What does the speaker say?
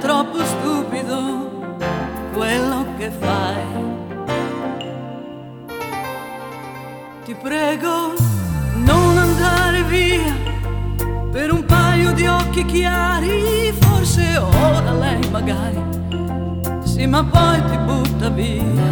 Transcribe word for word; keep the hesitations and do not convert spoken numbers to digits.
troppo stupido quello che fai. Ti prego, non andare via per un paio di occhi chiari, forse ora lei magari sì, ma poi ti butta via.